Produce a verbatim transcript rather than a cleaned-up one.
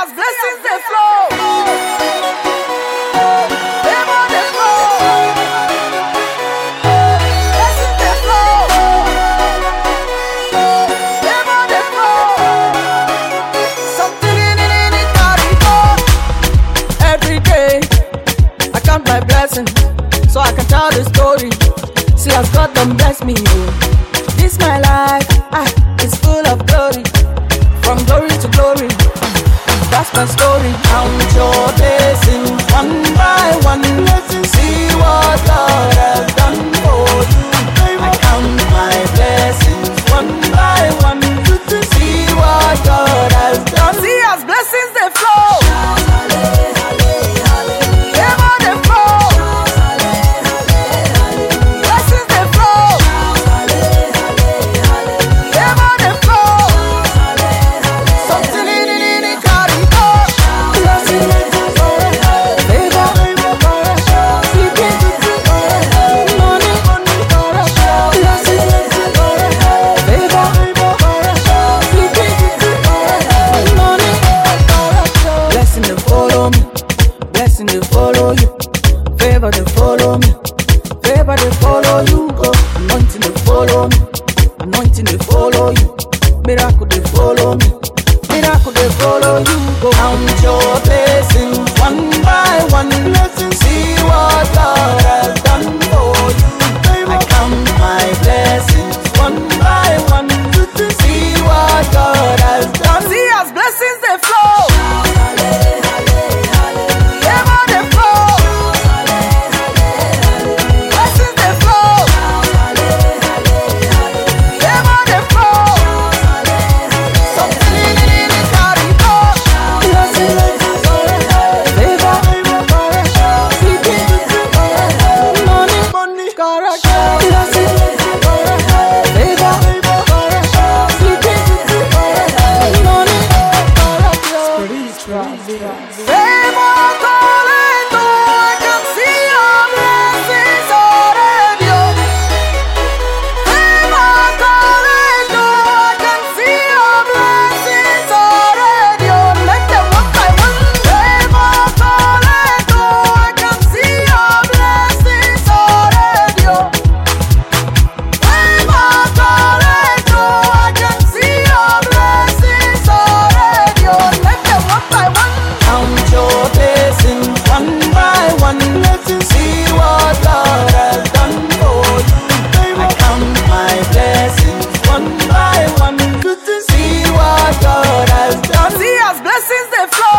as blessings they flow. Favor they flow. Blessings they flow. Favor they flow. Something in it, in it, carry on. Every day I count my blessings so I can tell the story. See as God done bless me, oh. This my life, ah, it's full of glory. From glory to glory, that's my story. Count your blessings one by one. See what God has done for you. I count my blessings one by one. See what God has done. See as blessings they flow. Favor they flow. Blessings they flow. Favor they flow. Something in it, in it, carry on. Blessing they flow. Favor, speaking money, blessing they flow. Favor, speaking money. Blessing they follow me, blessing they follow you. Favor they follow me, favor they follow you. Go, anointing they follow me, anointing they follow you. Miracle they follow me, miracle they follow you. Go, count your blessings one by one. See what God has done for you. I count my blessings one by one. See what God has done. See as blessings they flow. Favor they flow. Blessings they flow. Favor they flow. Something in it, in it, carry on. Blessings they flow. Favor, speaking money, correct. Blessings they flow. Favor, speaking money, correct. Favor calling, though I can see your blessings already. Favor calling, though I can see your blessings already. Let them one by one. Favor calling, though I can see your blessings already. Favor calling, though I can see your blessings already. Let them one by one. Count your blessings one by one. See what God has done for you. I count my blessings one by one. See what God has done. See as blessings they flow.